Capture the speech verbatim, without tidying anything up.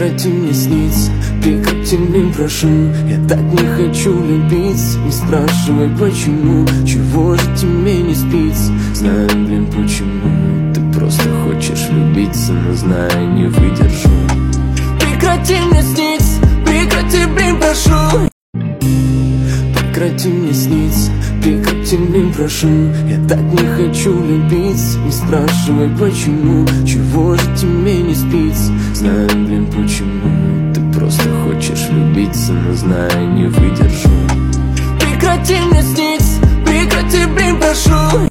Прекрати мне сниться, прекрати, блин, прошу. Я так не хочу любить. Не спрашивай почему, чего же тебе не спится. Знаю, блин, почему. Ты просто хочешь любиться, но знаю, не выдержу. Прекрати мне сниться, прекрати, блин, прошу. Прекрати мне сниться, прекрати, блин, прошу. Я так не хочу любить. Не спрашивай почему, чего же тебе не спится. Знаю, блин, почему. Ты просто хочешь любиться, но знаю, не выдержу. Прекрати мне сниться, прекрати, блин, прошу.